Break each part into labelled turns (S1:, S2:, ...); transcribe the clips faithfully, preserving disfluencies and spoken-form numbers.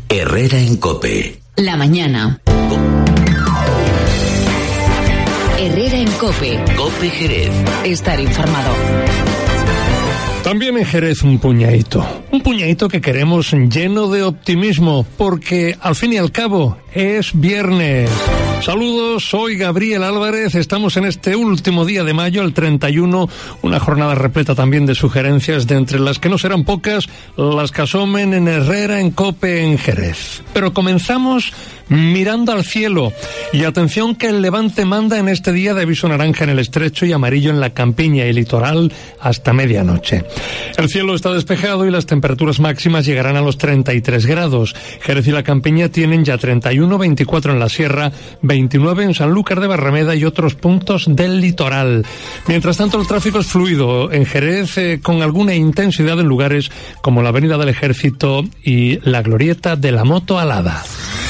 S1: Herrera en COPE.
S2: La mañana. Herrera en COPE.
S1: COPE Jerez.
S2: Estar informado.
S3: También en Jerez un puñadito, un puñadito que queremos lleno de optimismo, porque al fin y al cabo es viernes. Saludos, soy Gabriel Álvarez, estamos en este último día de mayo, el treinta y uno, una jornada repleta también de sugerencias, de entre las que no serán pocas, las que asomen en Herrera en COPE en Jerez. Pero comenzamos mirando al cielo, y atención que el levante manda en este día de aviso naranja en el estrecho y amarillo en la campiña y litoral hasta medianoche. El cielo está despejado y las temperaturas máximas llegarán a los treinta y tres grados. Jerez y la campiña tienen ya treinta y uno, veinticuatro en la sierra, veintinueve en Sanlúcar de Barrameda y otros puntos del litoral. Mientras tanto, el tráfico es fluido en Jerez, eh, con alguna intensidad en lugares como la Avenida del Ejército y la Glorieta de la Moto Alada.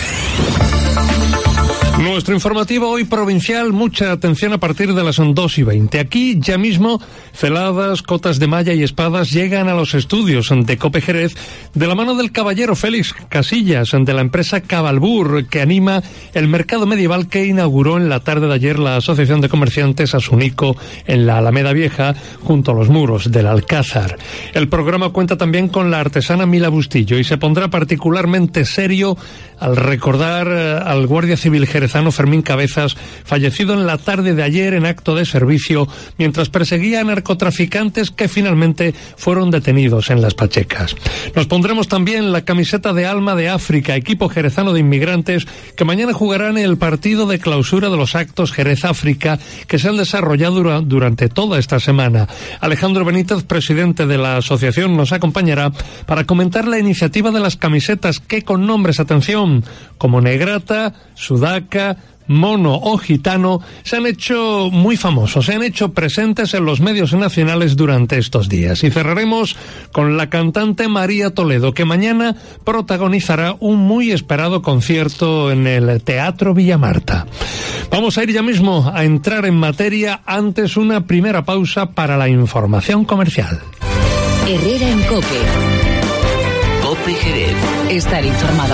S3: Nuestro informativo hoy provincial, mucha atención a partir de las dos y veinte. Aquí ya mismo celadas, cotas de malla y espadas llegan a los estudios de COPE Jerez de la mano del caballero Félix Casillas, de la empresa Cabalbur, que anima el mercado medieval que inauguró en la tarde de ayer la Asociación de Comerciantes Asunico en la Alameda Vieja, junto a los muros del Alcázar. El programa cuenta también con la artesana Mila Bustillo y se pondrá particularmente serio al recordar al guardia civil jerezano Fermín Cabezas, fallecido en la tarde de ayer en acto de servicio mientras perseguía a narcotraficantes que finalmente fueron detenidos en Las Pachecas. Nos pondremos también la camiseta de Alma de África, equipo jerezano de inmigrantes que mañana jugarán el partido de clausura de los actos Jerez África que se han desarrollado durante toda esta semana. Alejandro Benítez, presidente de la asociación, nos acompañará para comentar la iniciativa de las camisetas que, con nombres, atención, como Negrata, Sudaca, Mono o Gitano, se han hecho muy famosos, se han hecho presentes en los medios nacionales durante estos días. Y cerraremos con la cantante María Toledo, que mañana protagonizará un muy esperado concierto en el Teatro Villamarta. Vamos a ir ya mismo a entrar en materia, antes una primera pausa para la información comercial.
S2: Herrera en COPE.
S1: COPE Jerez.
S2: Estar informado.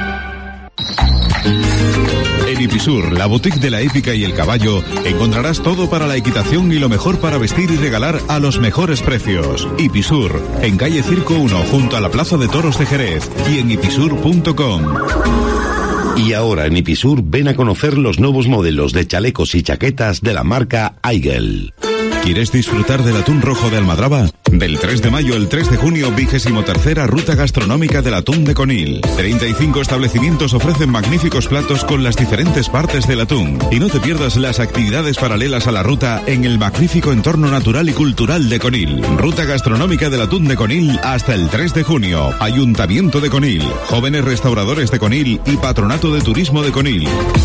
S4: En Ipisur, la boutique de la hípica y el caballo, encontrarás todo para la equitación y lo mejor para vestir y regalar a los mejores precios. Ipisur, en calle Circo uno, junto a la Plaza de Toros de Jerez, y en ipisur punto com.
S1: Y ahora en Ipisur ven a conocer los nuevos modelos de chalecos y chaquetas de la marca Aigel.
S4: ¿Quieres disfrutar del atún rojo de Almadraba? Del tres de mayo al tres de junio, vigésimo tercera ruta gastronómica del atún de Conil. treinta y cinco establecimientos ofrecen magníficos platos con las diferentes partes del atún. Y no te pierdas las actividades paralelas a la ruta en el magnífico entorno natural y cultural de Conil. Ruta gastronómica del atún de Conil hasta el tres de junio. Ayuntamiento de Conil, Jóvenes Restauradores de Conil y Patronato de Turismo de Conil.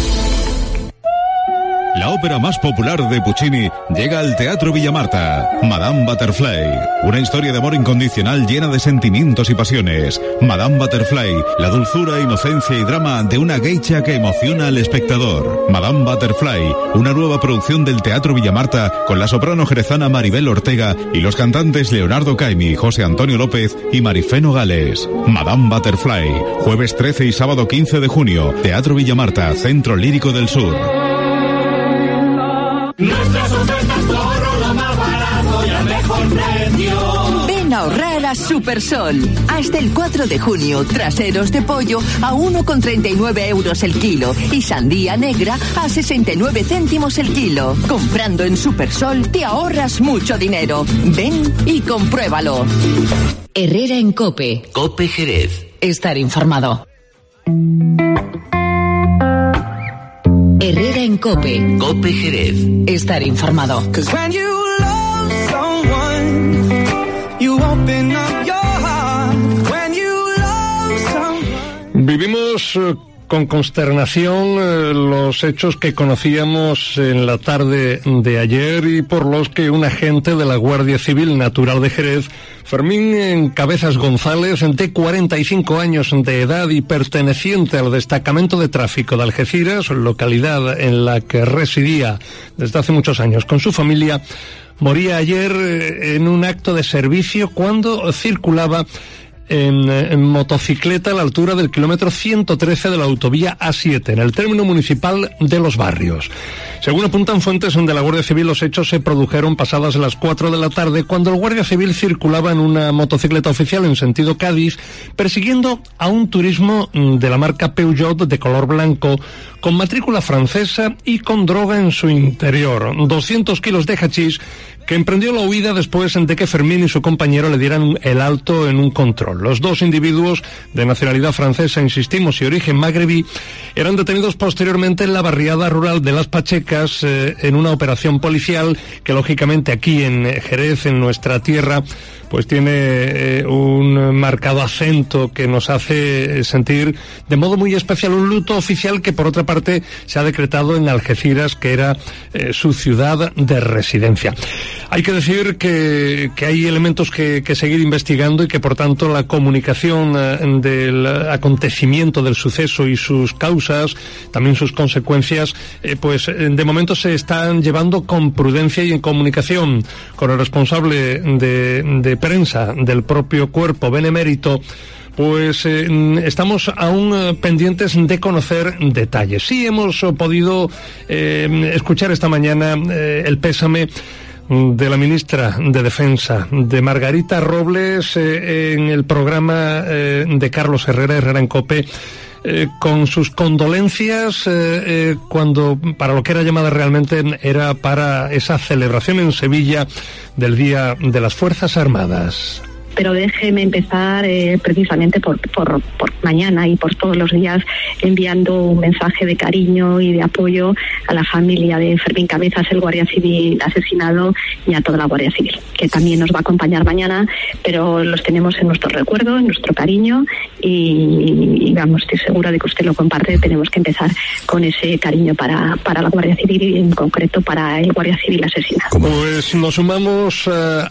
S4: La ópera más popular de Puccini llega al Teatro Villamarta, Madame Butterfly, una historia de amor incondicional llena de sentimientos y pasiones. Madame Butterfly, la dulzura, inocencia y drama de una geisha que emociona al espectador. Madame Butterfly, una nueva producción del Teatro Villamarta con la soprano jerezana Maribel Ortega y los cantantes Leonardo Caimi, José Antonio López y Marifé Nogales. Madame Butterfly, jueves trece y sábado quince de junio, Teatro Villamarta, Centro Lírico del Sur.
S5: Nuestras ofertas te ahorro lo más barato y al mejor precio.
S6: Ven a ahorrar a Supersol. Hasta el cuatro de junio, traseros de pollo a uno con treinta y nueve euros el kilo y sandía negra a sesenta y nueve céntimos el kilo. Comprando en Supersol te ahorras mucho dinero. Ven y compruébalo.
S2: Herrera en COPE.
S1: COPE Jerez.
S2: Estar informado. Herrera en COPE.
S1: COPE Jerez.
S2: Estar informado.
S3: Vivimos uh, con consternación uh, los hechos que conocíamos en la tarde de ayer y por los que un agente de la Guardia Civil natural de Jerez, Fermín Cabezas González, de cuarenta y cinco años de edad y perteneciente al destacamento de tráfico de Algeciras, localidad en la que residía desde hace muchos años con su familia, moría ayer en un acto de servicio cuando circulaba en, en motocicleta a la altura del kilómetro ciento trece de la autovía A siete, en el término municipal de Los Barrios. Según apuntan fuentes de la Guardia Civil, los hechos se produjeron pasadas las cuatro de la tarde, cuando el Guardia Civil circulaba en una motocicleta oficial en sentido Cádiz, persiguiendo a un turismo de la marca Peugeot de color blanco, con matrícula francesa y con droga en su interior, doscientos kilos de hachís, que emprendió la huida después de que Fermín y su compañero le dieran el alto en un control. Los dos individuos, de nacionalidad francesa, insistimos, y origen magrebí, eran detenidos posteriormente en la barriada rural de Las Pachecas, eh, en una operación policial que, lógicamente, aquí en Jerez, en nuestra tierra, pues tiene eh, un marcado acento que nos hace sentir de modo muy especial un luto oficial que, por otra parte, se ha decretado en Algeciras, que era eh, su ciudad de residencia. Hay que decir que, que hay elementos que, que seguir investigando y que, por tanto, la comunicación eh, del acontecimiento del suceso y sus causas, también sus consecuencias, eh, pues de momento se están llevando con prudencia y en comunicación con el responsable de, de prensa del propio cuerpo benemérito. Pues eh, estamos aún eh, pendientes de conocer detalles. Sí hemos eh, podido eh, escuchar esta mañana eh, el pésame de la ministra de Defensa, de Margarita Robles, eh, en el programa eh, de Carlos Herrera, Herrera en COPE, eh, con sus condolencias, eh, eh, cuando para lo que era llamada realmente era para esa celebración en Sevilla del Día de las Fuerzas Armadas.
S7: Pero déjeme empezar eh, precisamente por, por, por mañana y por todos los días enviando un mensaje de cariño y de apoyo a la familia de Fermín Cabezas, el guardia civil asesinado, y a toda la Guardia Civil, que también nos va a acompañar mañana, pero los tenemos en nuestro recuerdo, en nuestro cariño, y, y vamos, estoy segura de que usted lo comparte. Tenemos que empezar con ese cariño para, para la Guardia Civil y en concreto para el guardia civil asesinado.
S3: Pues nos sumamos uh,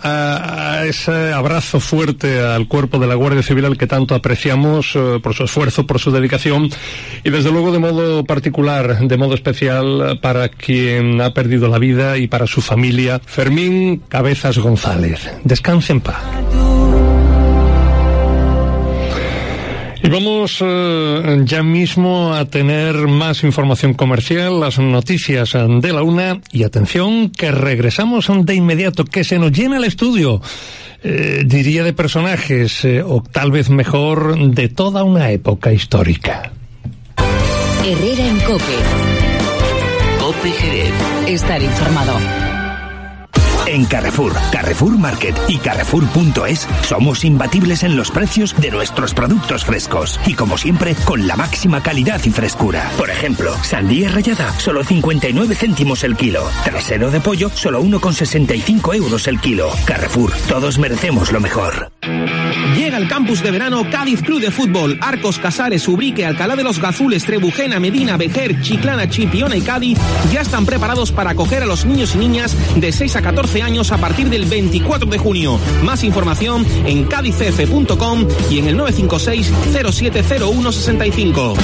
S3: a, a ese abrazo fuerte al cuerpo de la Guardia Civil, al que tanto apreciamos uh, por su esfuerzo, por su dedicación, y desde luego de modo particular, de modo especial para quien ha perdido la vida y para su familia, Fermín Cabezas González. Descanse en paz. Y vamos uh, ya mismo a tener más información comercial, las noticias de la una, y atención que regresamos de inmediato, que se nos llena el estudio. Eh, diría de personajes, eh, o tal vez mejor, de toda una época histórica.
S2: Herrera en COPE.
S8: COPE Jerez.
S2: Estar informado.
S8: En Carrefour, Carrefour Market y Carrefour punto es somos imbatibles en los precios de nuestros productos frescos y, como siempre, con la máxima calidad y frescura. Por ejemplo, sandía rallada, solo cincuenta y nueve céntimos el kilo. Trasero de pollo, solo uno con sesenta y cinco euros el kilo. Carrefour, todos merecemos lo mejor.
S9: Llega el campus de verano Cádiz Club de Fútbol. Arcos, Casares, Ubrique, Alcalá de los Gazules, Trebujena, Medina, Vejer, Chiclana, Chipiona y Cádiz ya están preparados para acoger a los niños y niñas de seis a catorce años a partir del veinticuatro de junio. Más información en cádiz c f punto com y en el nueve cinco seis cero siete cero uno seis cinco.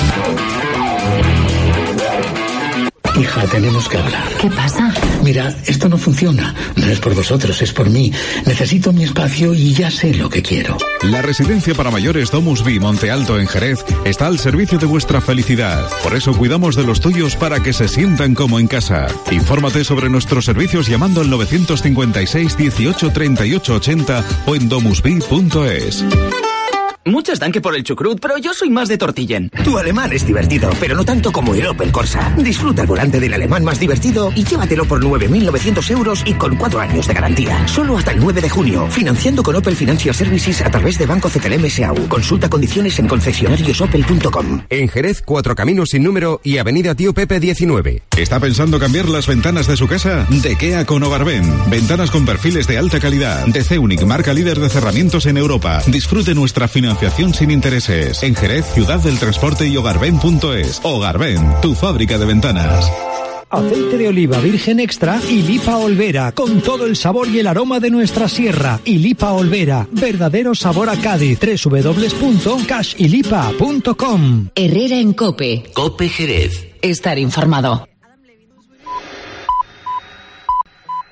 S10: Hija, tenemos que hablar.
S2: ¿Qué pasa?
S10: Mira, esto no funciona. No es por vosotros, es por mí. Necesito mi espacio y ya sé lo que quiero.
S4: La residencia para mayores Domus Vi Monte Alto en Jerez está al servicio de vuestra felicidad. Por eso cuidamos de los tuyos para que se sientan como en casa. Infórmate sobre nuestros servicios llamando al nueve cinco seis, dieciocho, treinta y ocho ochenta o en domusvi punto es.
S11: Muchos dan que por el chucrut, pero yo soy más de tortillen. Tu alemán es divertido, pero no tanto como el Opel Corsa. Disfruta el volante del alemán más divertido y llévatelo por nueve mil novecientos euros y con cuatro años de garantía. Solo hasta el nueve de junio. Financiando con Opel Financial Services a través de Banco C T L M S A U. Consulta condiciones en concesionarios opel punto com.
S12: En Jerez, Cuatro Caminos sin número y Avenida Tío Pepe diecinueve.
S4: ¿Está pensando cambiar las ventanas de su casa? DEKEA con Ogarben. Ventanas con perfiles de alta calidad. De Ceunic, marca líder de cerramientos en Europa. Disfrute nuestra financiación sin intereses. En Jerez, Ciudad del Transporte y Ogarben punto es. Ogarben, tu fábrica de ventanas.
S13: Aceite de oliva virgen extra y Lipa Olvera, con todo el sabor y el aroma de nuestra sierra. Y Lipa Olvera, verdadero sabor a Cádiz. doble u doble u doble u punto cash y lipa punto com.
S2: Herrera en COPE.
S8: COPE Jerez.
S2: Estar informado.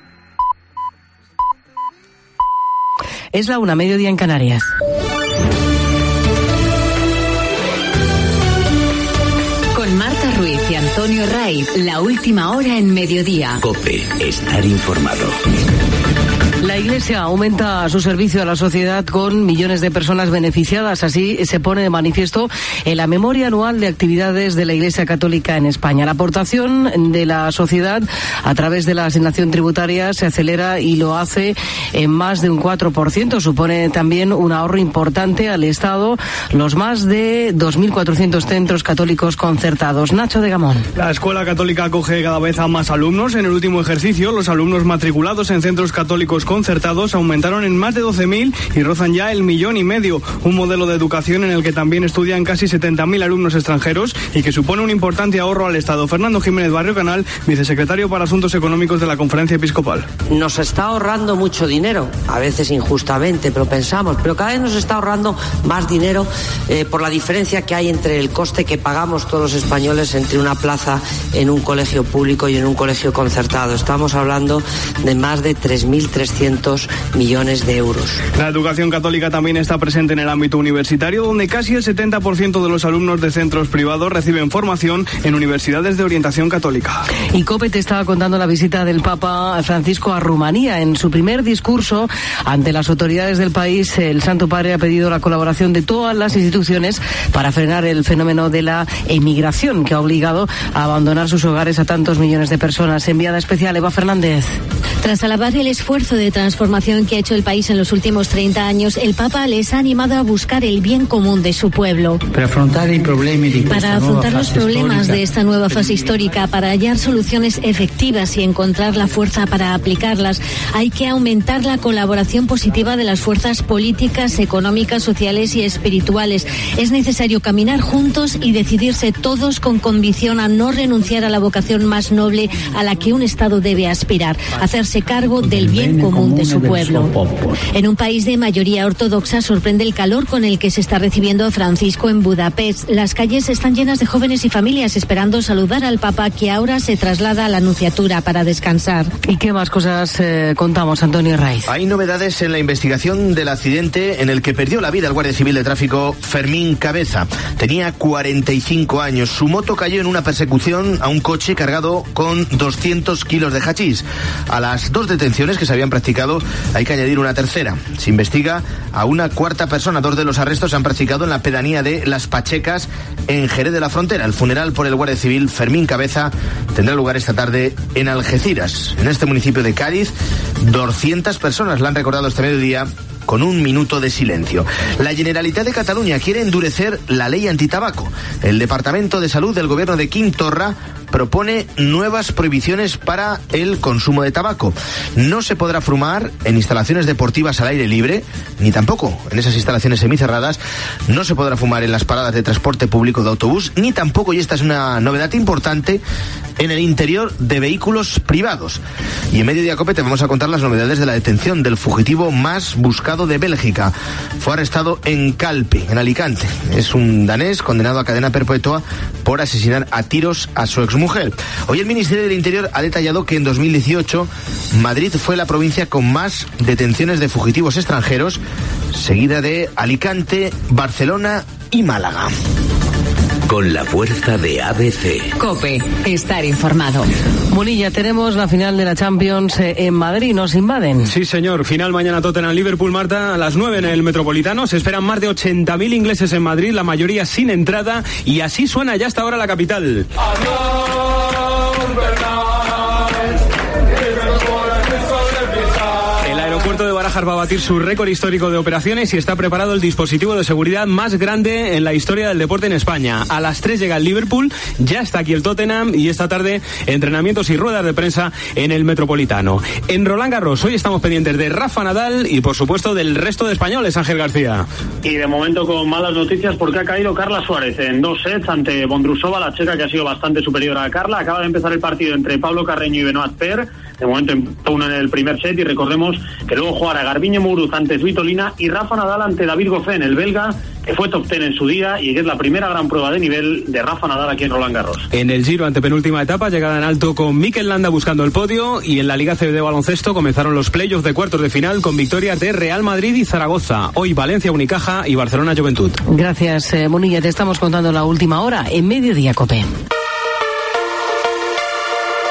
S14: Es la una, mediodía en Canarias.
S2: Antonio Raiz, la última hora en mediodía.
S14: COPE, estar informado.
S15: La Iglesia aumenta su servicio a la sociedad con millones de personas beneficiadas. Así se pone de manifiesto en la memoria anual de actividades de la Iglesia Católica en España. La aportación de la sociedad a través de la asignación tributaria se acelera y lo hace en más de un cuatro por ciento. Supone también un ahorro importante al Estado, los más de dos mil cuatrocientos centros católicos concertados. Nacho de Gamón.
S16: La Escuela Católica acoge cada vez a más alumnos. En el último ejercicio, los alumnos matriculados en centros católicos concertados aumentaron en más de doce mil y rozan ya el millón y medio. Un modelo de educación en el que también estudian casi setenta mil alumnos extranjeros y que supone un importante ahorro al Estado. Fernando Jiménez Barrio Canal, vicesecretario para Asuntos Económicos de la Conferencia Episcopal.
S17: Nos está ahorrando mucho dinero, a veces injustamente, pero pensamos, pero cada vez nos está ahorrando más dinero eh, por la diferencia que hay entre el coste que pagamos todos los españoles entre una plaza en un colegio público y en un colegio concertado. Estamos hablando de más de tres mil trescientos millones de euros.
S16: La educación católica también está presente en el ámbito universitario, donde casi el setenta por ciento de los alumnos de centros privados reciben formación en universidades de orientación católica.
S15: Y COPE te estaba contando la visita del Papa Francisco a Rumanía. En su primer discurso ante las autoridades del país, el Santo Padre ha pedido la colaboración de todas las instituciones para frenar el fenómeno de la emigración que ha obligado a abandonar sus hogares a tantos millones de personas. Enviada especial Eva Fernández.
S18: Tras alabar el esfuerzo de transformación que ha hecho el país en los últimos treinta años, el Papa les ha animado a buscar el bien común de su pueblo.
S10: Para afrontar, el
S18: para afrontar los problemas de esta nueva fase histórica, para hallar soluciones efectivas y encontrar la fuerza para aplicarlas, hay que aumentar la colaboración positiva de las fuerzas políticas, económicas, sociales y espirituales. Es necesario caminar juntos y decidirse todos con convicción a no renunciar a la vocación más noble a la que un Estado debe aspirar, hacerse cargo del bien común de su pueblo. En un país de mayoría ortodoxa sorprende el calor con el que se está recibiendo a Francisco en Budapest. Las calles están llenas de jóvenes y familias esperando saludar al Papa, que ahora se traslada a la Nunciatura para descansar.
S15: ¿Y qué más cosas eh, contamos, Antonio Raiz?
S19: Hay novedades en la investigación del accidente en el que perdió la vida el guardia civil de tráfico Fermín Cabeza. Tenía cuarenta y cinco años. Su moto cayó en una persecución a un coche cargado con doscientos kilos de hachís. A las dos detenciones que se habían practicado hay que añadir una tercera. Se investiga a una cuarta persona. Dos de los arrestos se han practicado en la pedanía de Las Pachecas, en Jerez de la Frontera. El funeral por el guardia civil Fermín Cabeza tendrá lugar esta tarde en Algeciras. En este municipio de Cádiz, doscientas personas la han recordado este mediodía con un minuto de silencio. La Generalitat de Cataluña quiere endurecer la ley antitabaco. El Departamento de Salud del gobierno de Quim Torra propone nuevas prohibiciones para el consumo de tabaco. No se podrá fumar en instalaciones deportivas al aire libre, ni tampoco en esas instalaciones semicerradas. No se podrá fumar en las paradas de transporte público de autobús, ni tampoco, y esta es una novedad importante, en el interior de vehículos privados. Y en Mediodía Cope te vamos a contar las novedades de la detención del fugitivo más buscado de Bélgica. Fue arrestado en Calpe, en Alicante. Es un danés condenado a cadena perpetua por asesinar a tiros a su exmujer. Hoy el Ministerio del Interior ha detallado que en dos mil dieciocho Madrid fue la provincia con más detenciones de fugitivos extranjeros, seguida de Alicante, Barcelona y Málaga.
S14: Con la fuerza de A B C.
S2: COPE, estar informado.
S15: Munilla, tenemos la final de la Champions en Madrid, ¿nos invaden?
S16: Sí, señor. Final mañana Tottenham-Liverpool, Marta, a las nueve en el Metropolitano. Se esperan más de ochenta mil ingleses en Madrid, la mayoría sin entrada, y así suena ya hasta ahora la capital. El puerto de Barajas va a batir su récord histórico de operaciones y está preparado el dispositivo de seguridad más grande en la historia del deporte en España. A las tres llega el Liverpool, ya está aquí el Tottenham y esta tarde entrenamientos y ruedas de prensa en el Metropolitano. En Roland Garros hoy estamos pendientes de Rafa Nadal y por supuesto del resto de españoles, Ángel García.
S20: Y de momento con malas noticias porque ha caído Carla Suárez en dos sets ante Bondrusova, la checa que ha sido bastante superior a Carla. Acaba de empezar el partido entre Pablo Carreño y Benoit Per. De momento empató uno en el primer set y recordemos que luego jugará Garbiñe Muguruza ante Svitolina y Rafa Nadal ante David Goffin, el belga, que fue top ten en su día y que es la primera gran prueba de nivel de Rafa Nadal aquí en Roland Garros.
S16: En el Giro, antepenúltima etapa, llegada en alto con Mikel Landa buscando el podio, y en la Liga C B de baloncesto comenzaron los playoffs de cuartos de final con victorias de Real Madrid y Zaragoza. Hoy Valencia Unicaja y Barcelona Juventud.
S15: Gracias, eh, Munilla. Te estamos contando la última hora en Mediodía Cope.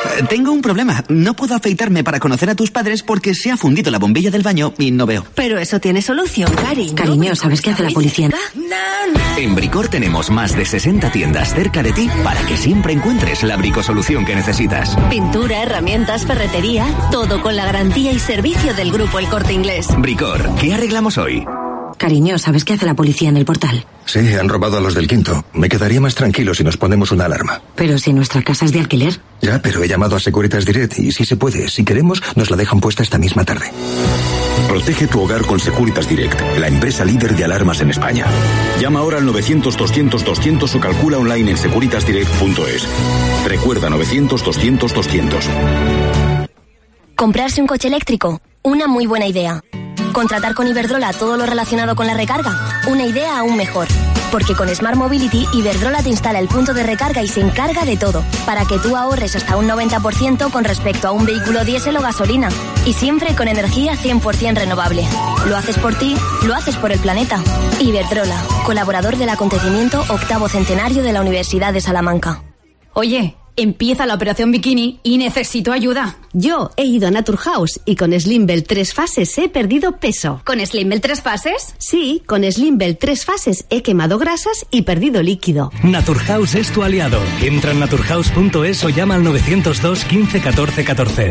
S21: Tengo un problema. No puedo afeitarme para conocer a tus padres porque se ha fundido la bombilla del baño y no veo.
S22: Pero eso tiene solución, cariño.
S23: Cariño, ¿sabes qué hace la policía?
S14: En Bricor tenemos más de sesenta tiendas cerca de ti para que siempre encuentres la bricosolución que necesitas.
S22: Pintura, herramientas, ferretería, todo con la garantía y servicio del Grupo El Corte Inglés.
S14: Bricor, ¿qué arreglamos hoy?
S23: Cariño, ¿sabes qué hace la policía en el portal?
S24: Sí, han robado a los del quinto. Me quedaría más tranquilo si nos ponemos una alarma.
S23: Pero si nuestra casa es de alquiler.
S24: Ya, pero he llamado a Securitas Direct y si se puede, si queremos, nos la dejan puesta esta misma tarde.
S25: Protege tu hogar con Securitas Direct, la empresa líder de alarmas en España. Llama ahora al novecientos doscientos doscientos o calcula online en securitas direct punto es. Recuerda novecientos doscientos doscientos.
S26: Comprarse un coche eléctrico, una muy buena idea. Contratar con Iberdrola todo lo relacionado con la recarga, una idea aún mejor. Porque con Smart Mobility, Iberdrola te instala el punto de recarga y se encarga de todo, para que tú ahorres hasta un noventa por ciento con respecto a un vehículo diésel o gasolina. Y siempre con energía cien por ciento renovable. Lo haces por ti, lo haces por el planeta. Iberdrola, colaborador del acontecimiento octavo centenario de la Universidad de Salamanca.
S27: Oye, empieza la operación bikini y necesito ayuda.
S28: Yo he ido a Naturhaus y con Slimbell tres fases he perdido peso.
S27: ¿Con Slimbell tres fases?
S28: Sí, con Slimbell tres fases he quemado grasas y perdido líquido.
S29: Naturhaus es tu aliado. Entra en naturhaus punto es o llama al novecientos dos quince catorce catorce.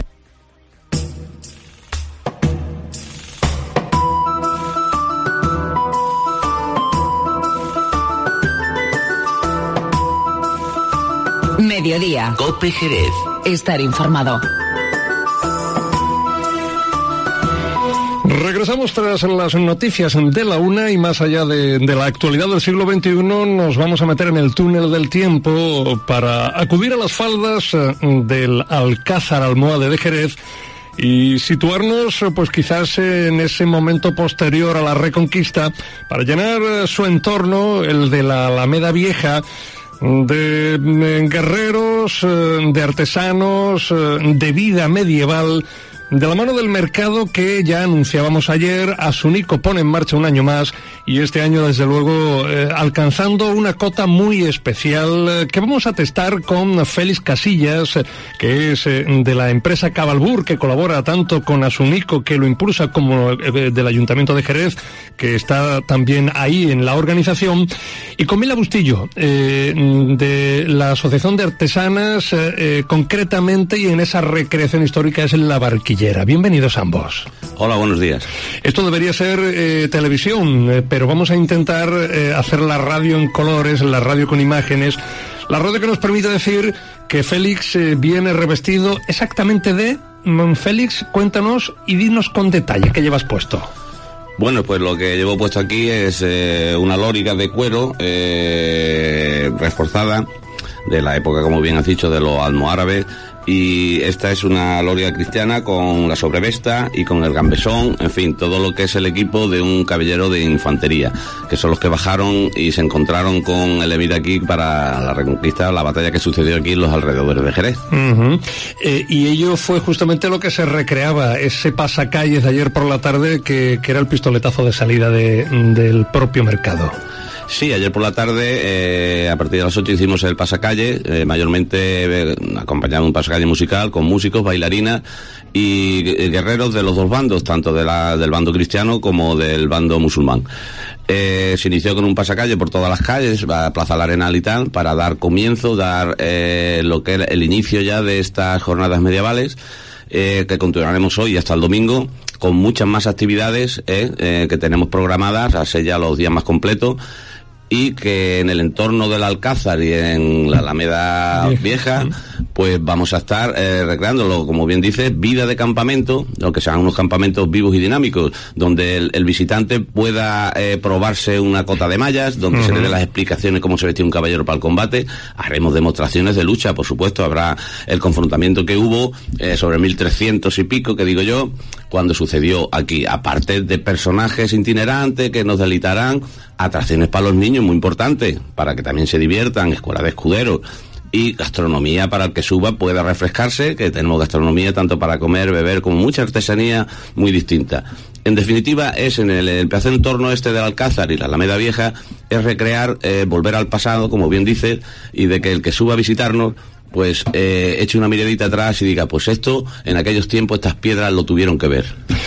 S2: Mediodía.
S14: COPE Jerez.
S2: Estar informado.
S3: Regresamos tras las noticias de la una y más allá de, de la actualidad del siglo veintiuno nos vamos a meter en el túnel del tiempo para acudir a las faldas del Alcázar Almohade de Jerez y situarnos pues quizás en ese momento posterior a la Reconquista para llenar su entorno, el de la Alameda Vieja, de guerreros, de artesanos, de vida medieval, de la mano del mercado que ya anunciábamos ayer. Asunico pone en marcha un año más y este año desde luego eh, alcanzando una cota muy especial eh, que vamos a testar con Félix Casillas, eh, que es eh, de la empresa Cabalbur, que colabora tanto con Asunico, que lo impulsa, como eh, del Ayuntamiento de Jerez, que está también ahí en la organización, y con Mila Bustillo, eh, de la Asociación de Artesanas, eh, eh, concretamente, y en esa recreación histórica es en La Barquilla. Bienvenidos ambos.
S30: Hola, buenos días.
S3: Esto debería ser eh, televisión, eh, pero vamos a intentar eh, hacer la radio en colores, la radio con imágenes, la radio que nos permite decir que Félix eh, viene revestido exactamente de... Félix, cuéntanos y dinos con detalle qué llevas puesto.
S30: Bueno, pues lo que llevo puesto aquí es eh, una lóriga de cuero eh, reforzada de la época, como bien has dicho, de los almohárabes. Y esta es una lóriga cristiana con la sobrevesta y con el gambesón, en fin, todo lo que es el equipo de un caballero de infantería, que son los que bajaron y se encontraron con el emir aquí para la Reconquista, la batalla que sucedió aquí en los alrededores de Jerez.
S3: Uh-huh. Eh, y ello fue justamente lo que se recreaba, ese pasacalles de ayer por la tarde, que, que era el pistoletazo de salida de, del propio mercado.
S30: Sí, ayer por la tarde, eh, a partir de las ocho hicimos el pasacalle, eh, mayormente eh, acompañado de un pasacalle musical con músicos, bailarinas y eh, guerreros de los dos bandos, tanto de la, del bando cristiano como del bando musulmán. Eh, se inició con un pasacalle por todas las calles, a Plaza del Arenal y tal, para dar comienzo, dar eh, lo que era el inicio ya de estas jornadas medievales. Eh, que continuaremos hoy hasta el domingo con muchas más actividades eh, eh, que tenemos programadas, a ser ya los días más completos, y que en el entorno del Alcázar y en la Alameda Vieja, pues vamos a estar eh, recreándolo, como bien dice, vida de campamento, lo que sean unos campamentos vivos y dinámicos, donde el, el visitante pueda eh, probarse una cota de mallas, donde uh-huh. se le dé las explicaciones cómo se vestía un caballero para el combate. Haremos demostraciones de lucha, por supuesto, habrá el confrontamiento que hubo eh, sobre mil trescientos y pico, que digo yo, cuando sucedió aquí, aparte de personajes itinerantes que nos delitarán, atracciones para los niños muy importantes, para que también se diviertan, escuela de escuderos, y gastronomía para el que suba pueda refrescarse, que tenemos gastronomía tanto para comer, beber, como mucha artesanía muy distinta. En definitiva, es en el, el placer entorno este del Alcázar y la Alameda Vieja, es recrear, eh, volver al pasado, como bien dice, y de que el que suba a visitarnos pues eh, eche una miradita atrás y diga, pues esto, en aquellos tiempos, estas piedras lo tuvieron que ver.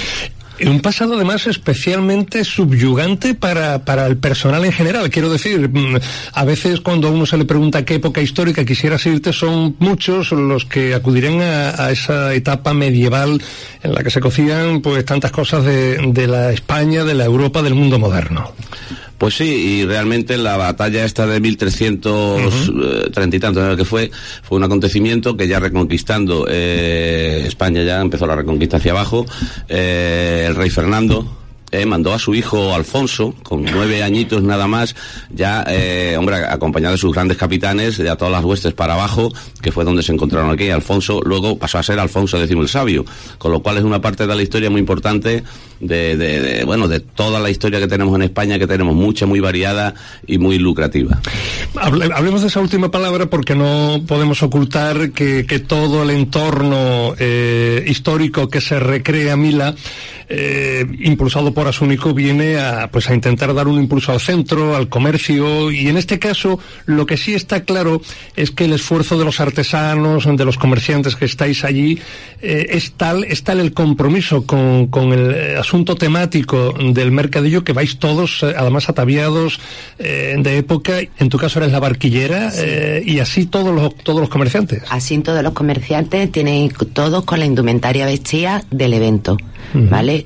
S3: Un pasado además especialmente subyugante para, para el personal en general. Quiero decir, a veces cuando a uno se le pregunta qué época histórica quisieras irte, son muchos los que acudirán a, a esa etapa medieval en la que se cocían pues tantas cosas de, de la España, de la Europa, del mundo moderno.
S30: Pues sí, y realmente la batalla esta de mil trescientos treinta y tanto que fue, fue un acontecimiento que ya reconquistando eh, España, ya empezó la reconquista hacia abajo, eh, el rey Fernando Eh, mandó a su hijo Alfonso, con nueve añitos nada más, ya, eh, hombre, acompañado de sus grandes capitanes, de a todas las huestes para abajo, que fue donde se encontraron aquí. Alfonso luego pasó a ser Alfonso X el Sabio, con lo cual es una parte de la historia muy importante de, de, de, bueno, de toda la historia que tenemos en España, que tenemos mucha, muy variada y muy lucrativa.
S3: Hable, hablemos de esa última palabra porque no podemos ocultar que, que todo el entorno eh, histórico que se recrea Mila, eh, impulsado por Asúnico, viene a, pues, a intentar dar un impulso al centro, al comercio, y en este caso lo que sí está claro es que el esfuerzo de los artesanos, de los comerciantes que estáis allí, eh, es tal, es tal el compromiso con, con el asunto temático del mercadillo que vais todos, eh, además ataviados eh, de época. En tu caso eres la barquillera, sí. eh, y así todos los, todos los comerciantes.
S1: Así todos los comerciantes tienen todos con la indumentaria vestida del evento, uh-huh. ¿vale?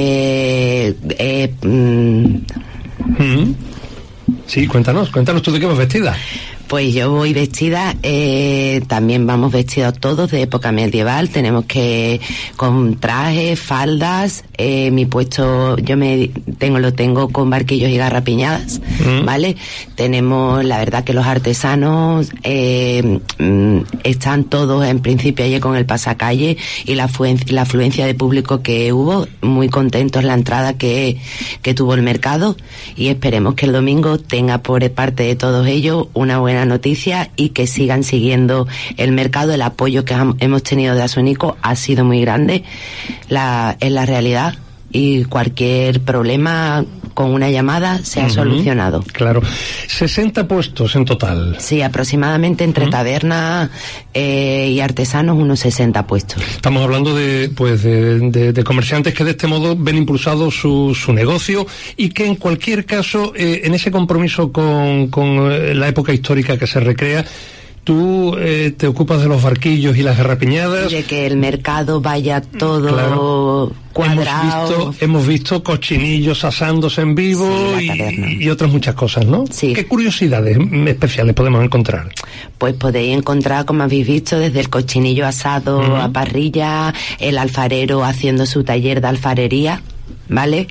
S1: Eh, eh, mm.
S3: uh-huh. Sí, cuéntanos, cuéntanos tú de qué vas vestida.
S1: Pues yo voy vestida, eh, también vamos vestidos todos de época medieval, tenemos que, con trajes, faldas, eh, mi puesto, yo me tengo, lo tengo con barquillos y garrapiñadas, mm. ¿vale? Tenemos, la verdad que los artesanos, eh, mm, están todos en principio allí con el pasacalle, y la, fluencia, la afluencia de público que hubo, muy contentos la entrada que, que tuvo el mercado, y esperemos que el domingo tenga por parte de todos ellos una buena noticia y que sigan siguiendo el mercado. El apoyo que hemos tenido de Asúnico ha sido muy grande, la, en la realidad, y cualquier problema con una llamada se ha uh-huh. solucionado.
S3: Claro. sesenta puestos en total.
S1: Sí, aproximadamente entre uh-huh. taberna eh, y artesanos unos sesenta puestos.
S3: Estamos hablando de pues de, de, de comerciantes que de este modo ven impulsado su, su negocio, y que en cualquier caso, eh, en ese compromiso con, con la época histórica que se recrea, tú eh, te ocupas de los barquillos y las garrapiñadas.
S1: De que el mercado vaya todo claro. cuadrado.
S3: Hemos visto, hemos visto cochinillos asándose en vivo, sí, y, y otras muchas cosas, ¿no?
S1: Sí.
S3: ¿Qué curiosidades especiales podemos encontrar?
S1: Pues podéis encontrar, como habéis visto, desde el cochinillo asado uh-huh. a parrilla, el alfarero haciendo su taller de alfarería, ¿vale?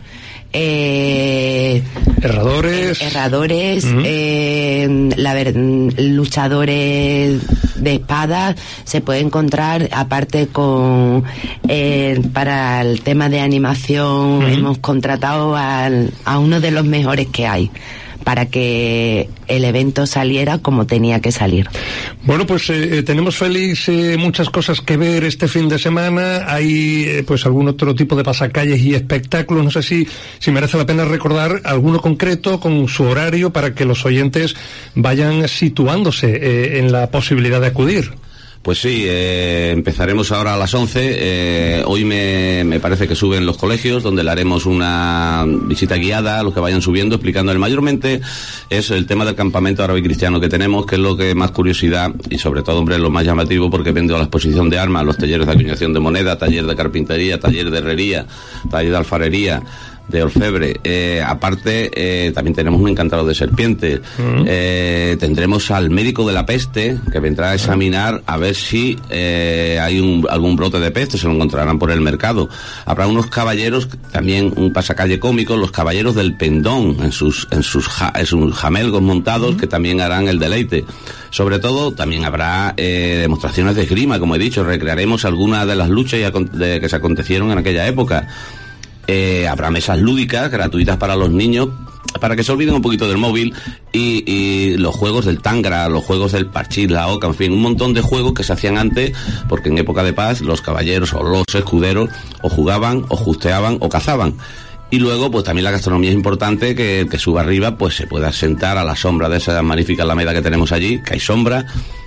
S1: Eh,
S3: herradores
S1: herradores uh-huh. eh, la ver, luchadores de espadas se puede encontrar, aparte con eh, para el tema de animación uh-huh. hemos contratado al, a uno de los mejores que hay para que el evento saliera como tenía que salir.
S3: Bueno, pues eh, tenemos, Félix, eh, muchas cosas que ver este fin de semana. Hay eh, pues algún otro tipo de pasacalles y espectáculos. No sé si, si merece la pena recordar alguno concreto con su horario para que los oyentes vayan situándose eh, en la posibilidad de acudir.
S30: Pues sí, eh, empezaremos ahora a las once. Eh, hoy me, me parece que suben los colegios, donde le haremos una visita guiada a los que vayan subiendo, explicándole mayormente es el tema del campamento árabe cristiano que tenemos, que es lo que más curiosidad, y sobre todo, hombre, lo más llamativo, porque vendo a la exposición de armas, los talleres de acuñación de moneda, taller de carpintería, taller de herrería, taller de alfarería, de orfebre. Eh, aparte, eh, también tenemos un encantador de serpientes. Uh-huh. Eh, tendremos al médico de la peste, que vendrá a examinar a ver si eh, hay un, algún brote de peste, se lo encontrarán por el mercado. Habrá unos caballeros, también un pasacalle cómico, los caballeros del pendón, en sus, en sus, ja, en sus jamelgos montados, uh-huh. que también harán el deleite. Sobre todo, también habrá eh, demostraciones de esgrima, como he dicho, recrearemos algunas de las luchas y acon- de, que se acontecieron en aquella época. Eh, habrá mesas lúdicas gratuitas para los niños, para que se olviden un poquito del móvil, y, y los juegos del tangra, los juegos del parchís, la oca, en fin, un montón de juegos que se hacían antes, porque en época de paz los caballeros o los escuderos o jugaban, o justeaban, o cazaban. Y luego, pues también la gastronomía es importante, que el que suba arriba pues se pueda sentar a la sombra de esa magnífica alameda que tenemos allí, que hay sombra,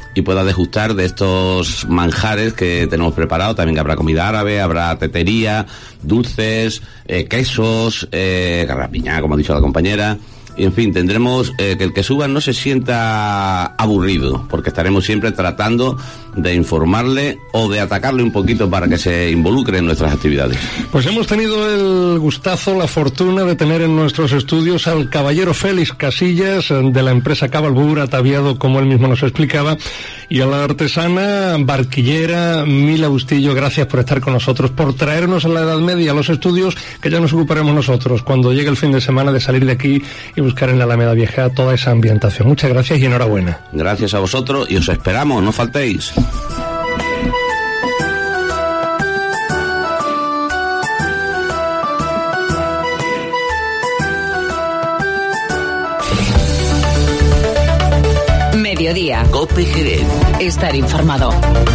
S30: y pueda degustar de estos manjares que tenemos preparados. También habrá comida árabe, habrá tetería, dulces, eh, quesos, eh, garrapiñá, como ha dicho la compañera. Y en fin, tendremos eh, que el que suba no se sienta aburrido, porque estaremos siempre tratando de informarle o de atacarle un poquito para que se involucre en nuestras actividades.
S3: Pues hemos tenido el gustazo, la fortuna de tener en nuestros estudios al caballero Félix Casillas, de la empresa Cabalbur, ataviado, como él mismo nos explicaba, y a la artesana barquillera Mila Bustillo. Gracias por estar con nosotros, por traernos a la Edad Media a los estudios, que ya nos ocuparemos nosotros cuando llegue el fin de semana de salir de aquí y buscar en la Alameda Vieja toda esa ambientación. Muchas gracias y enhorabuena.
S30: Gracias a vosotros y os esperamos, no faltéis.
S2: Mediodía.
S14: COPE Jerez.
S2: Estar informado.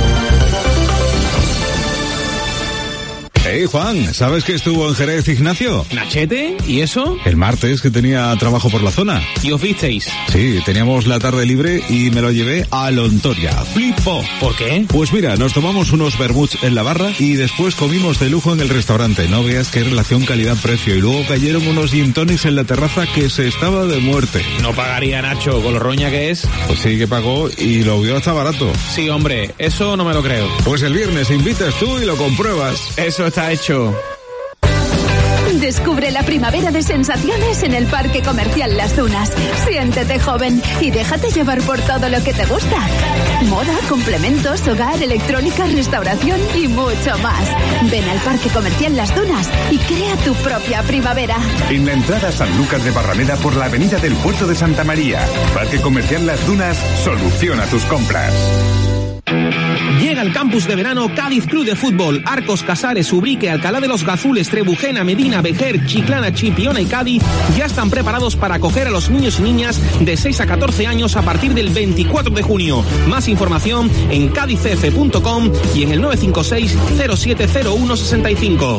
S4: Hey Juan, ¿sabes que estuvo en Jerez Ignacio?
S5: ¿Nachete? ¿Y eso?
S4: El martes, que tenía trabajo por la zona.
S5: ¿Y os visteis?
S4: Sí, teníamos la tarde libre y me lo llevé a Lontoria. ¡Flipo!
S5: ¿Por qué?
S4: Pues mira, nos tomamos unos vermuts en la barra y después comimos de lujo en el restaurante. No veas qué relación calidad-precio. Y luego cayeron unos gin tonics en la terraza que se estaba de muerte.
S5: No pagaría Nacho, con lo roña que es.
S4: Pues sí que pagó y lo vio hasta barato.
S5: Sí, hombre, eso no me lo creo.
S4: Pues el viernes invitas tú y lo compruebas.
S5: Eso está hecho.
S6: Descubre la primavera de sensaciones en el Parque Comercial Las Dunas. Siéntete joven y déjate llevar por todo lo que te gusta. Moda, complementos, hogar, electrónica, restauración y mucho más. Ven al Parque Comercial Las Dunas y crea tu propia primavera.
S7: En la entrada a San Lucas de Barrameda por la avenida del Puerto de Santa María. Parque Comercial Las Dunas soluciona tus compras.
S5: Llega al campus de verano Cádiz Club de Fútbol. Arcos, Casares, Ubrique, Alcalá de los Gazules, Trebujena, Medina, Vejer, Chiclana, Chipiona y Cádiz ya están preparados para acoger a los niños y niñas de seis a catorce años a partir del veinticuatro de junio. Más información en cádiz c f punto com y en el nueve cinco seis cero siete cero uno seis cinco.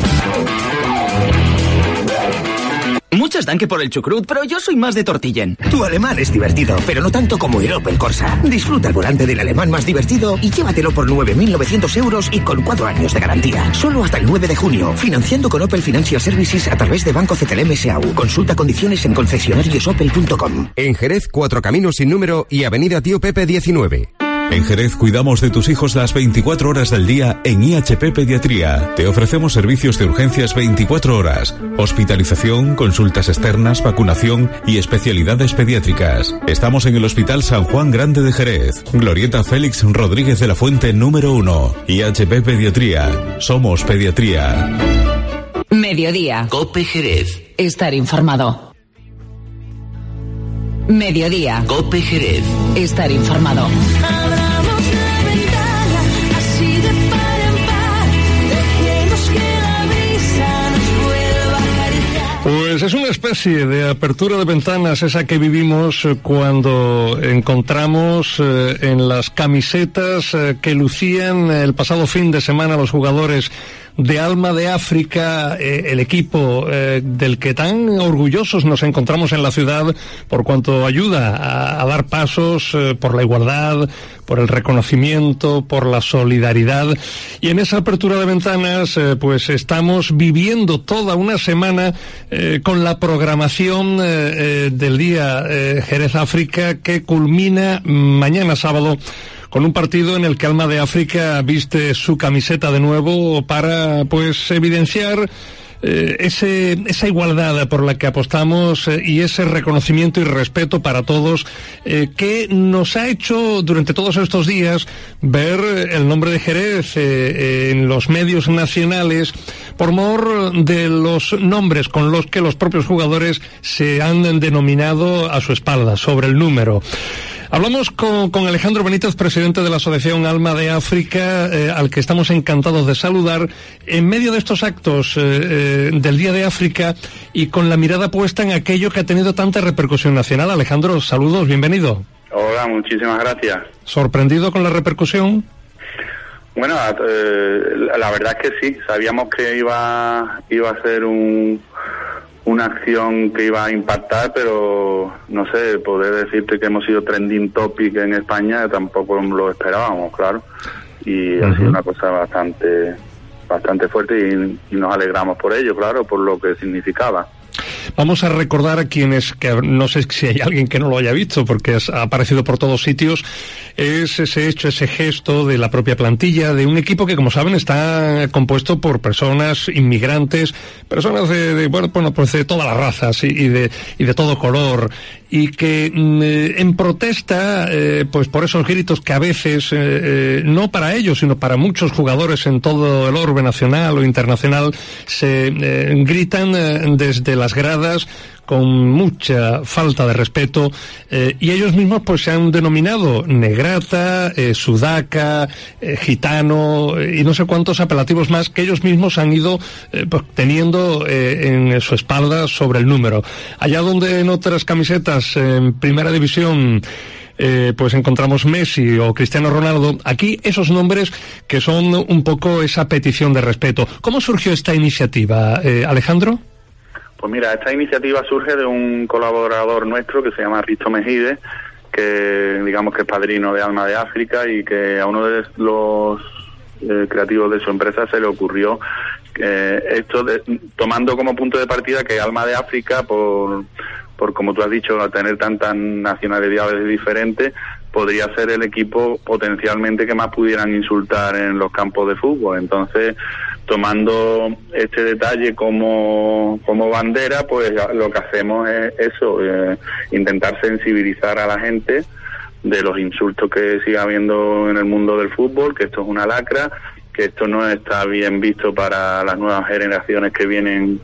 S8: Muchos dan que por el chucrut, pero yo soy más de Tortillen. Tu alemán es divertido, pero no tanto como el Opel Corsa. Disfruta el volante del alemán más divertido y llévatelo por nueve mil novecientos euros y con cuatro años de garantía. Solo hasta el nueve de junio, financiando con Opel Financial Services a través de Banco C T L M S A U. Consulta condiciones en concesionarios opel punto com.
S9: En Jerez, Cuatro Caminos sin número y Avenida Tío Pepe diecinueve.
S4: En Jerez cuidamos de tus hijos las veinticuatro horas del día en I H P Pediatría. Te ofrecemos servicios de urgencias veinticuatro horas, hospitalización, consultas externas, vacunación y especialidades pediátricas. Estamos en el Hospital San Juan Grande de Jerez, Glorieta Félix Rodríguez de la Fuente número uno. I H P Pediatría. Somos pediatría.
S2: Mediodía.
S14: COPE Jerez.
S2: Estar informado. Mediodía.
S14: COPE Jerez.
S2: Estar informado.
S3: Pues es una especie de apertura de ventanas esa que vivimos cuando encontramos eh, en las camisetas eh, que lucían el pasado fin de semana los jugadores de Alma de África, eh, el equipo eh, del que tan orgullosos nos encontramos en la ciudad por cuanto ayuda a, a dar pasos eh, por la igualdad, por el reconocimiento, por la solidaridad. Y en esa apertura de ventanas eh, pues estamos viviendo toda una semana eh, con la programación eh, eh, del Día eh, Jerez África, que culmina mañana sábado con un partido en el que Alma de África viste su camiseta de nuevo para, pues, evidenciar eh, ese, esa igualdad por la que apostamos eh, y ese reconocimiento y respeto para todos eh, que nos ha hecho durante todos estos días ver el nombre de Jerez eh, en los medios nacionales por mor de los nombres con los que los propios jugadores se han denominado a su espalda, sobre el número. Hablamos con, con Alejandro Benítez, presidente de la Asociación Alma de África, eh, al que estamos encantados de saludar, en medio de estos actos eh, eh, del Día de África y con la mirada puesta en aquello que ha tenido tanta repercusión nacional. Alejandro, saludos, bienvenido.
S11: Hola, muchísimas gracias.
S3: ¿Sorprendido con la repercusión?
S11: Bueno, eh, la verdad es que sí, sabíamos que iba, iba a ser un... una acción que iba a impactar, pero no sé, poder decirte que hemos sido trending topic en España tampoco lo esperábamos, claro, y uh-huh. ha sido una cosa bastante bastante fuerte y, y nos alegramos por ello, claro, por lo que significaba.
S3: Vamos a recordar a quienes, que no sé si hay alguien que no lo haya visto, porque ha aparecido por todos sitios, es ese hecho, ese gesto de la propia plantilla, de un equipo que, como saben, está compuesto por personas inmigrantes, personas de, de bueno, bueno, pues de todas las razas y, y de y de todo color, y que eh, en protesta, eh, pues por esos gritos que a veces, eh, eh, no para ellos, sino para muchos jugadores en todo el orbe nacional o internacional, se eh, gritan eh, desde las gradas con mucha falta de respeto, eh, y ellos mismos pues se han denominado negrata, eh, sudaca, eh, gitano, eh, y no sé cuántos apelativos más que ellos mismos han ido eh, pues, teniendo eh, en su espalda sobre el número. Allá donde en otras camisetas en primera división Eh, pues encontramos Messi o Cristiano Ronaldo, aquí esos nombres que son un poco esa petición de respeto. ¿Cómo surgió esta iniciativa, eh, Alejandro?
S11: Pues mira, esta iniciativa surge de un colaborador nuestro que se llama Risto Mejide, que digamos que es padrino de Alma de África, y que a uno de los eh, creativos de su empresa se le ocurrió eh, esto, de, tomando como punto de partida que Alma de África, por por como tú has dicho, al tener tantas nacionalidades diferentes, podría ser el equipo potencialmente que más pudieran insultar en los campos de fútbol. Entonces, tomando este detalle como, como bandera, pues lo que hacemos es eso, eh, intentar sensibilizar a la gente de los insultos que sigue habiendo en el mundo del fútbol, que esto es una lacra, que esto no está bien visto para las nuevas generaciones que vienen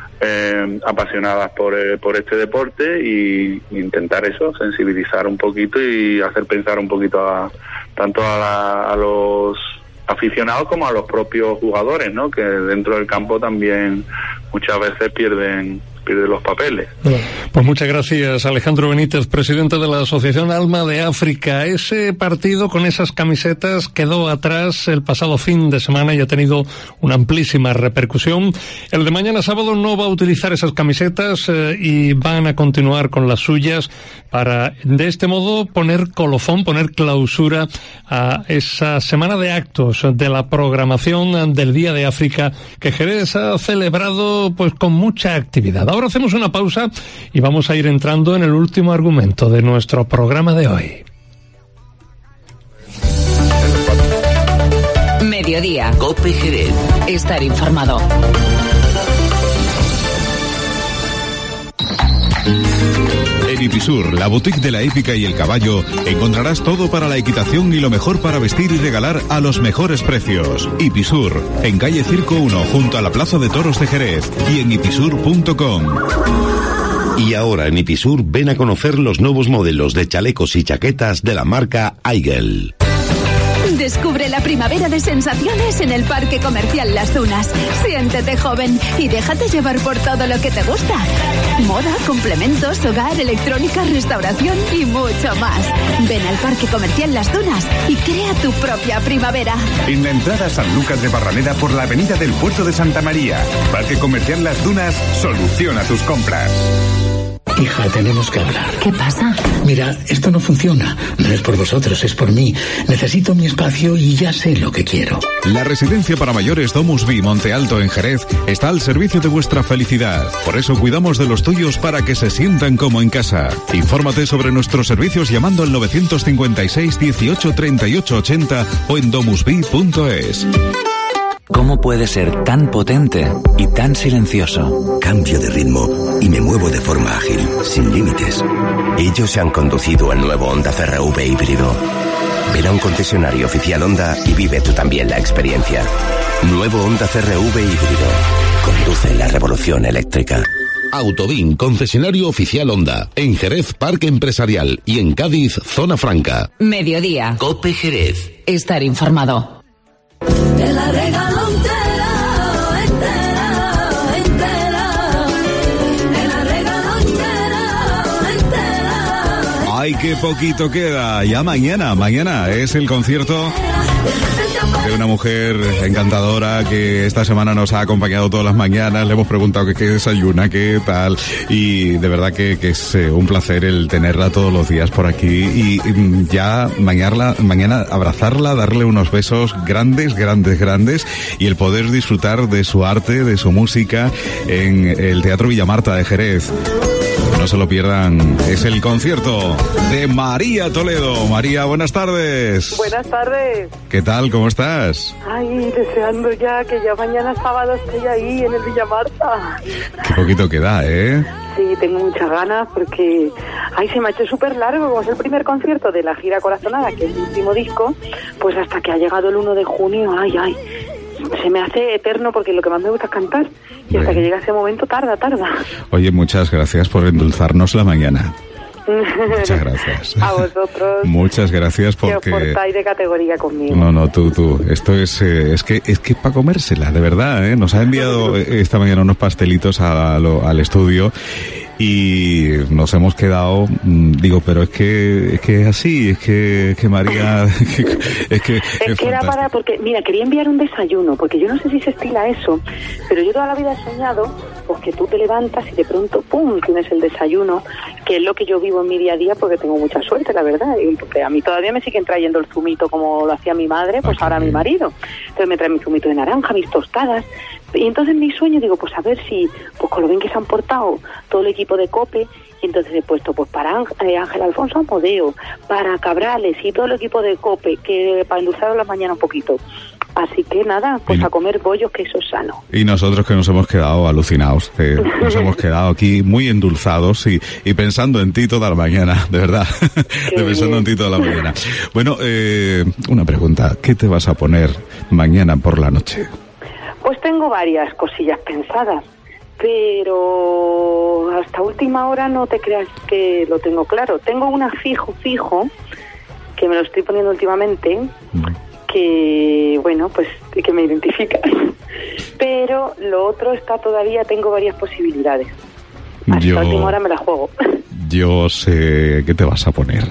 S11: eh, apasionadas por, eh, por este deporte, y intentar eso, sensibilizar un poquito y hacer pensar un poquito a, tanto a, la, a los aficionados como a los propios jugadores, ¿no? Que dentro del campo también muchas veces pierden pierden los papeles.
S3: Pues muchas gracias, Alejandro Benítez, presidente de la Asociación Alma de África. Ese partido con esas camisetas quedó atrás el pasado fin de semana y ha tenido una amplísima repercusión. El de mañana sábado no va a utilizar esas camisetas eh, y van a continuar con las suyas para, de este modo, poner colofón, poner clausura a esa semana de actos de la programación del Día de África que Jerez ha celebrado pues con mucha actividad. Ahora hacemos una pausa y vamos a ir entrando en el último argumento de nuestro programa de hoy.
S2: Mediodía.
S14: COPE Jerez.
S2: Estar informado.
S4: En Ipisur, la boutique de la hípica y el caballo, encontrarás todo para la equitación y lo mejor para vestir y regalar a los mejores precios. Ipisur, en calle Circo uno, junto a la Plaza de Toros de Jerez, y en ipisur punto com.
S10: Y ahora en Ipisur ven a conocer los nuevos modelos de chalecos y chaquetas de la marca Aigel.
S6: Descubre la primavera de sensaciones en el Parque Comercial Las Dunas. Siéntete joven y déjate llevar por todo lo que te gusta. Moda, complementos, hogar, electrónica, restauración y mucho más. Ven al Parque Comercial Las Dunas y crea tu propia primavera.
S7: En la entrada a San Lucas de Barrameda por la avenida del Puerto de Santa María. Parque Comercial Las Dunas soluciona tus compras.
S12: Hija, tenemos que hablar.
S28: ¿Qué pasa?
S12: Mira, esto no funciona. No es por vosotros, es por mí. Necesito mi espacio y ya sé lo que quiero.
S4: La residencia para mayores Domus Vi Monte Alto en Jerez está al servicio de vuestra felicidad. Por eso cuidamos de los tuyos para que se sientan como en casa. Infórmate sobre nuestros servicios llamando al nueve cinco seis, dieciocho, treinta y ocho, ochenta o en domusvi punto es.
S14: ¿Cómo puede ser tan potente y tan silencioso?
S24: Cambio de ritmo y me muevo de forma ágil, sin límites. Ellos se han conducido al nuevo Honda C R V híbrido. Ven a un concesionario oficial Honda y vive tú también la experiencia. Nuevo Honda C R V híbrido. Conduce la revolución eléctrica.
S10: Autobin, concesionario oficial Honda. En Jerez, Parque Empresarial. Y en Cádiz, Zona Franca.
S2: Mediodía.
S14: COPE Jerez.
S2: Estar informado.
S13: Te la regalo entera, entera, entera. Te la regalo entera, entera.
S4: Hay que qué poquito queda. Ya mañana, mañana es el concierto de una mujer encantadora que esta semana nos ha acompañado todas las mañanas. Le hemos preguntado que qué desayuna, qué tal, y de verdad que, que es eh, un placer el tenerla todos los días por aquí y, y ya mañana, mañana abrazarla, darle unos besos grandes, grandes, grandes y el poder disfrutar de su arte, de su música en el Teatro Villamarta de Jerez. No se lo pierdan, es el concierto de María Toledo. María, buenas tardes.
S15: Buenas tardes.
S4: ¿Qué tal? ¿Cómo estás?
S15: Ay, deseando ya que ya mañana sábado estoy ahí en el Villamarta.
S4: Qué poquito queda, ¿eh?
S15: Sí, tengo muchas ganas porque ay, se me ha hecho súper largo, como es el primer concierto de la gira Corazonada, que es el último disco, pues hasta que ha llegado el uno de junio, ay, ay, se me hace eterno porque lo que más me gusta es cantar y hasta que llega ese momento tarda, tarda.
S4: Oye, muchas gracias por endulzarnos la mañana. Muchas gracias.
S15: A vosotros.
S4: Muchas gracias porque...
S15: Que os portáis de categoría conmigo.
S4: No, no, tú, tú. Esto es eh, es que es que para comérsela, de verdad, ¿eh? Nos ha enviado esta mañana unos pastelitos a, a lo, al estudio y nos hemos quedado, digo, pero es que es que es así, es que, es que María, es que es, que,
S15: es, es que era para, porque, mira, quería enviar un desayuno, porque yo no sé si se estila eso, pero yo toda la vida he soñado, pues que tú te levantas y de pronto, pum, tienes el desayuno, que es lo que yo vivo en mi día a día, porque tengo mucha suerte, la verdad, y porque a mí todavía me siguen trayendo el zumito como lo hacía mi madre, pues ahora mi marido, entonces me trae mi zumito de naranja, mis tostadas, y entonces mi sueño, digo, pues a ver si, pues con lo bien que se han portado todo el equipo de COPE, y entonces he puesto pues para Ángel, Ángel Alfonso Amodeo, para Cabrales y todo el equipo de COPE, que para endulzar la mañana un poquito. Así que nada, pues y, a comer bollos, que eso es sano.
S4: Y nosotros que nos hemos quedado alucinados, que nos hemos quedado aquí muy endulzados y, y pensando en ti toda la mañana, de verdad, pensando en ti toda la mañana. Bueno, eh, una pregunta, ¿qué te vas a poner mañana por la noche?
S15: Pues tengo varias cosillas pensadas, pero hasta última hora no te creas que lo tengo claro. Tengo una fijo, fijo, que me lo estoy poniendo últimamente, mm. que, bueno, pues que me identifica. Pero lo otro está todavía, tengo varias posibilidades. Hasta yo, última hora me la juego.
S4: Yo sé qué te vas a poner.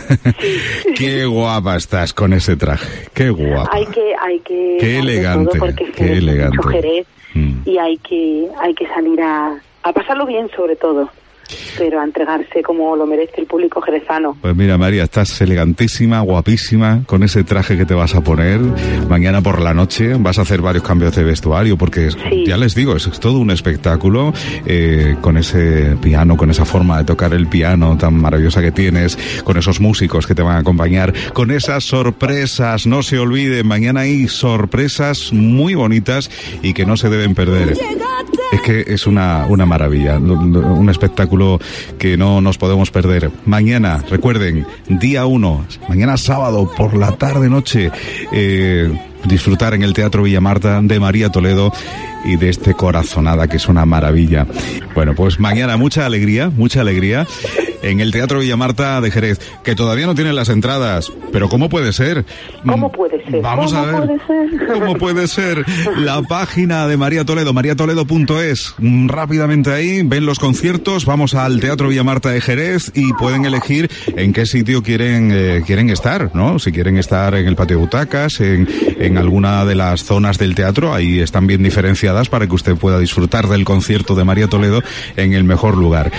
S4: Sí. Qué guapa estás con ese traje. Qué guapa.
S15: Hay que, hay que.
S4: Qué elegante. Qué elegante.
S15: Mucho Jerez, mm. Y hay que, hay que salir a, a pasarlo bien, sobre todo. Pero a entregarse como lo merece el público jerezano.
S4: Pues mira, María, estás elegantísima, guapísima, con ese traje que te vas a poner. Mañana por la noche vas a hacer varios cambios de vestuario, porque sí. Ya les digo, es, es todo un espectáculo, eh, con ese piano, con esa forma de tocar el piano tan maravillosa que tienes, con esos músicos que te van a acompañar, con esas sorpresas, no se olviden, mañana hay sorpresas muy bonitas y que no se deben perder. Es que es una, una maravilla, un espectáculo que no nos podemos perder. Mañana, recuerden, día uno, mañana sábado por la tarde noche, eh, disfrutar en el Teatro Villamarta de María Toledo y de este Corazonada, que es una maravilla. Bueno, pues mañana mucha alegría, mucha alegría en el Teatro Villamarta de Jerez, que todavía no tienen las entradas, pero ¿cómo puede ser?
S15: ¿Cómo puede ser?
S4: Vamos
S15: ¿Cómo
S4: a ver.
S15: Puede ser?
S4: ¿Cómo puede ser? La página de María Toledo, maría toledo punto es. Rápidamente ahí, ven los conciertos, vamos al Teatro Villamarta de Jerez y pueden elegir en qué sitio quieren eh, quieren estar, ¿no? Si quieren estar en el patio de butacas, en, en alguna de las zonas del teatro, ahí están bien diferenciadas para que usted pueda disfrutar del concierto de María Toledo en el mejor lugar.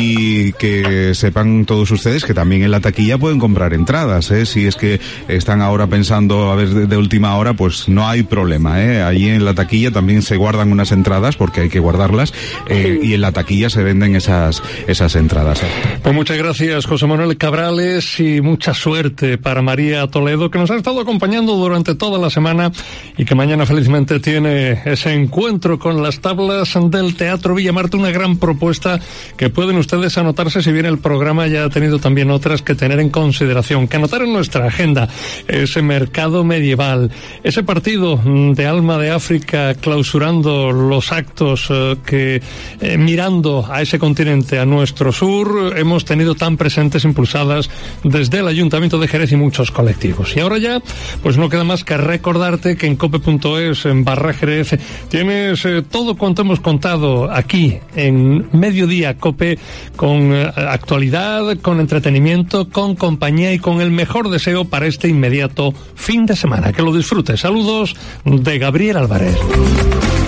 S4: Y que sepan todos ustedes que también en la taquilla pueden comprar entradas, ¿eh? Si es que están ahora pensando a ver de, de última hora, pues no hay problema, ¿eh? Allí en la taquilla también se guardan unas entradas porque hay que guardarlas, eh, y en la taquilla se venden esas esas entradas.
S3: Pues muchas gracias, José Manuel Cabrales, y mucha suerte para María Toledo, que nos ha estado acompañando durante toda la semana y que mañana felizmente tiene ese encuentro con las tablas del Teatro Villamarta, una gran propuesta que pueden ustedes anotarse, si bien el programa ya ha tenido también otras que tener en consideración, que anotar en nuestra agenda: ese mercado medieval, ese partido de Alma de África clausurando los actos eh, que eh, mirando a ese continente, a nuestro sur, hemos tenido tan presentes, impulsadas desde el Ayuntamiento de Jerez y muchos colectivos. Y ahora ya, pues no queda más que recordarte que en cope punto es, en barra Jerez, tienes eh, todo cuanto hemos contado aquí en Mediodía Cope, con eh, actualidad actualidad, con entretenimiento, con compañía y con el mejor deseo para este inmediato fin de semana. Que lo disfrutes. Saludos de Gabriel Álvarez.